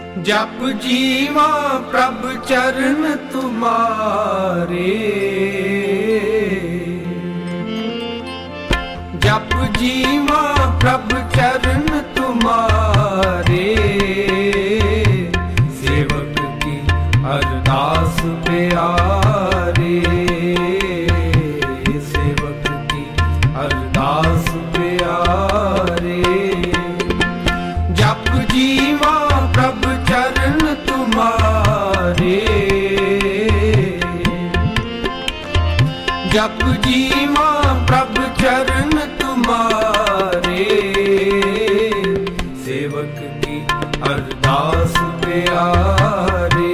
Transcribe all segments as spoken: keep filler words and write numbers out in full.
जप जीवा प्रभ चरण तुम्हारे, जप जीवा प्रभ चरण तुम्हारे, सेवक की अरदास प्यारे, सेवक की अरदास प्यारे। जप जीवा प्रभ चरण तुम्हारे, जप जीवा प्रभ चरण तुम्हारे, सेवक की अरदास प्यारे,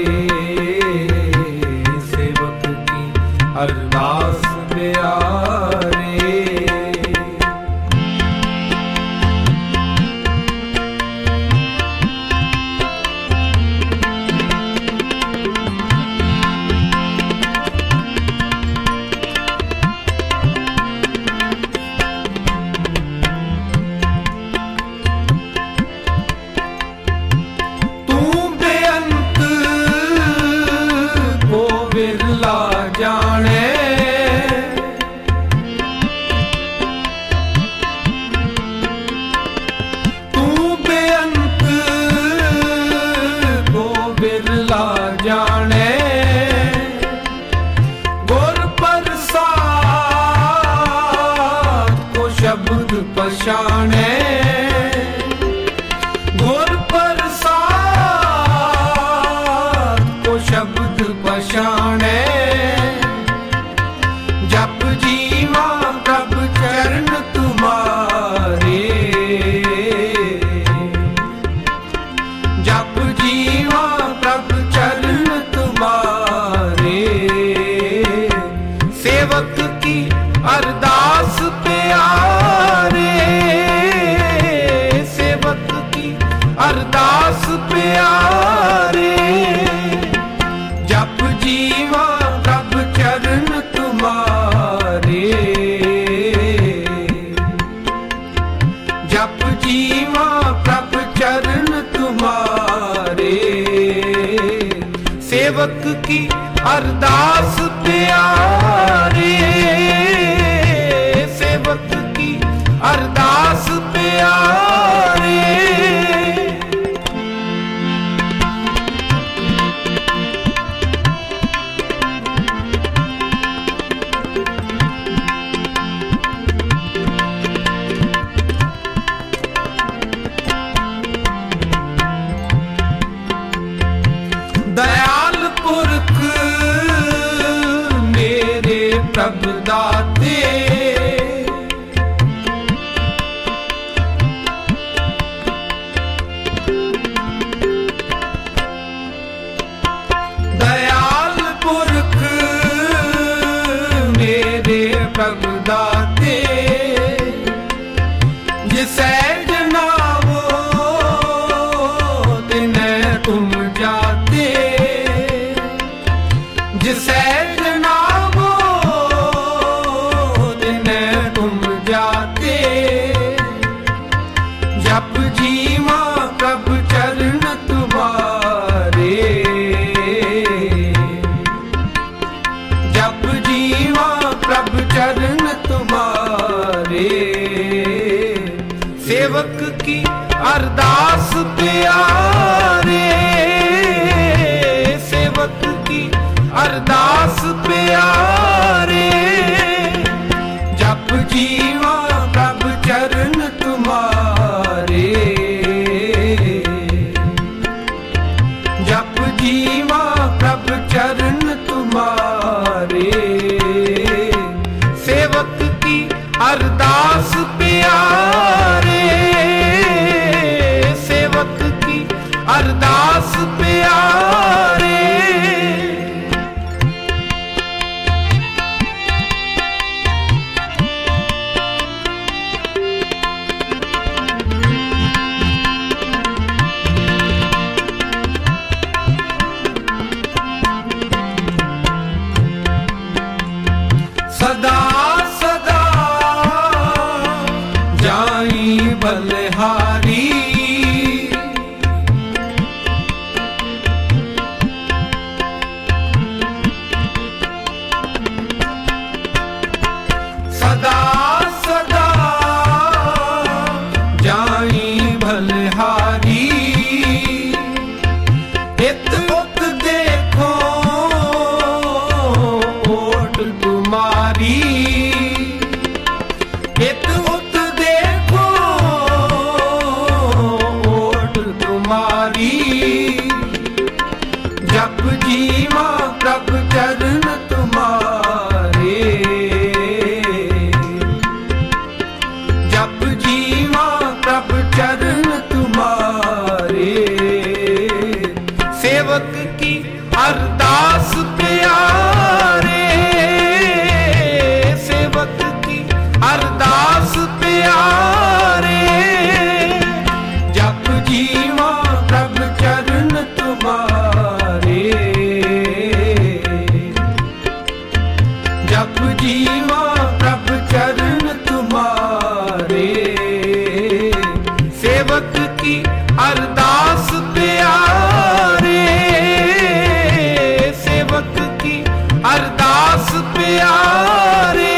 सेवक की अरदास प्यारे। पछाणे गुर प्रसाद को शब्द पछाणे, जप जीवा प्रभ चरण तुम्हारे, जप जीवा प्रभ चरण तुम्हारे, सेवक की अरदास प्यारे, सेवक की अरदास प्यारे। जप जीवा प्रभ चरण तुम्हारे, जप जीवा प्रभ चरण तुम्हारे, सेवक की अरदास प्यारे, सेवक की अरदास प्यारे। दयाल पुरख मेरे प्रभु दाते, दयाल पुरख मेरे प्रभु दाते, जिसे जनावो तिन्हे तुम जाते, जिसे जनावो तिन्हे तुम जाते, जप जीवा प्रभ चरण तुम्हारे, जप जीवा प्रभ चरण तुम्हारे, सेवक की अरदास प्यारे, सेवक की अरदास प्यारे। जप जीवा प्रभ चरण तुम्हारे, जप जीवा प्रभ चरण तुम्हारे, सेवक की अरदास प्यारे, सेवक की अरदास प्यारे। चरण तुम्हारे। सेवक की अरदास प्यारे, सेवक की अरदास प्यारे, जप जीवा प्रभु चरण तुम्हारे। जप जीवा प्रभु चरण तुम्हारे। सेवक की अरदास प्यारे, सेवक की अरदास प्यारे।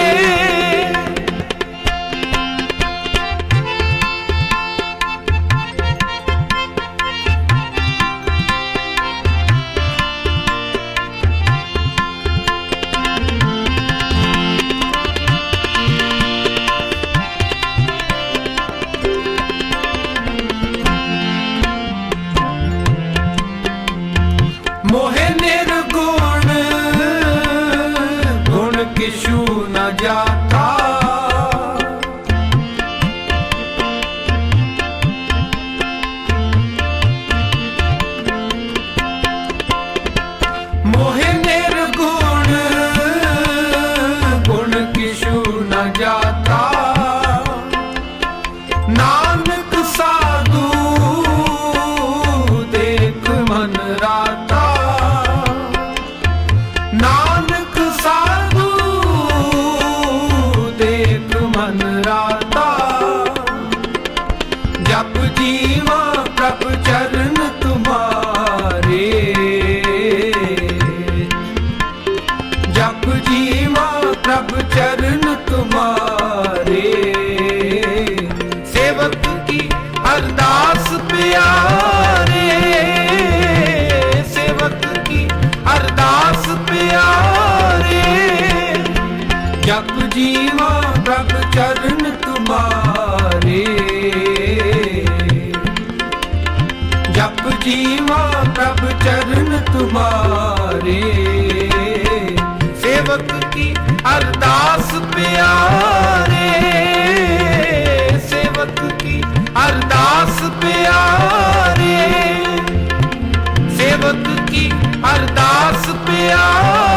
मोहे निर्गुण गुण किशु न जाता। मोहे निर्गुण गुण किशु न जाता। नानक साधु देख मन राता। नानक साधु देख मन राता। जप जीवा प्रभु चरण तुम्हारे। जप जीवा प्रभु चरण तुम्हारे। सेवक की अरदास प्यारे, सेवक की अरदास प्यारे, जप जीवा प्रभु चरण तुम्हारे। जप जीवा प्रभु चरण तुम्हारे। सेवक की अरदास प्यारे, सेवक की अरदास प्यारे, सेवक की अरदास प्यारे।